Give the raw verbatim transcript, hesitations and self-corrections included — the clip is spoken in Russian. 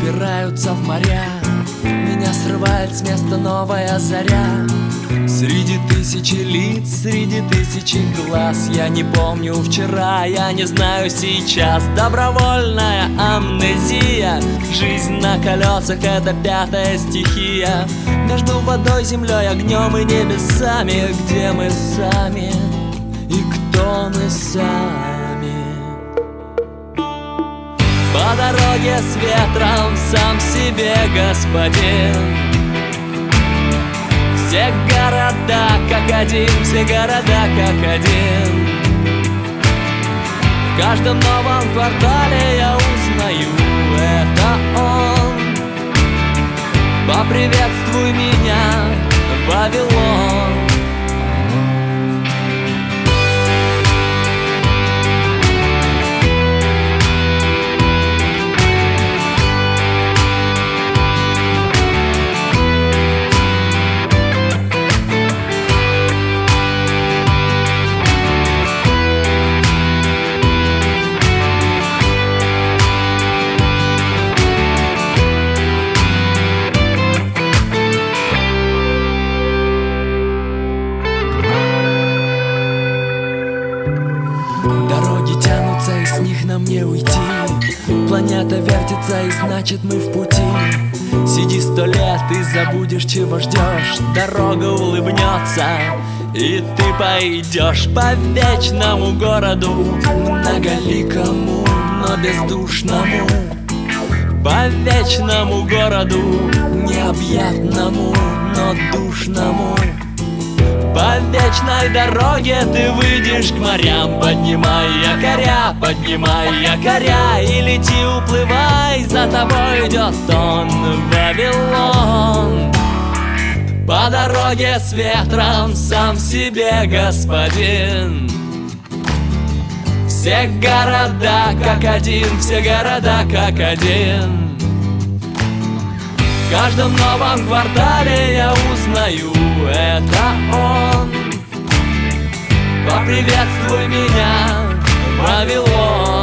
собираются в моря. Меня срывает с места новая заря. Среди тысячи лиц, среди тысячи глаз. Я не помню вчера, я не знаю сейчас. Добровольная амнезия. Жизнь на колесах — это пятая стихия. Между водой, землей, огнем и небесами. Где мы сами и кто мы сами? По дороге с ветром сам себе господин. Все города как один, все города как один. В каждом новом квартале я узнаю, это он. Поприветствуй меня, Вавилон. И с них нам не уйти. Планета вертится, и значит мы в пути. Сиди сто лет и забудешь, чего ждешь. Дорога улыбнется, и ты пойдешь по вечному городу, многоликому, но бездушному. По вечному городу, необъятному, но душному. По вечной дороге ты выйдешь к морям. Поднимай якоря, поднимай якоря, и лети, уплывай, за тобой идет он, Вавилон. По дороге с ветром сам себе господин. Все города как один, все города как один. В каждом новом квартале я узнаю, это он. Поприветствуй меня, Вавилон.